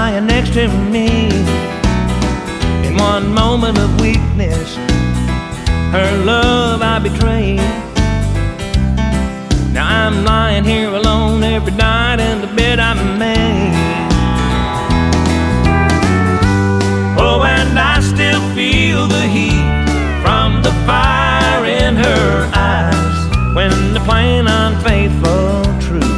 lying next to me. In one moment of weakness, her love I betrayed. Now I'm lying here alone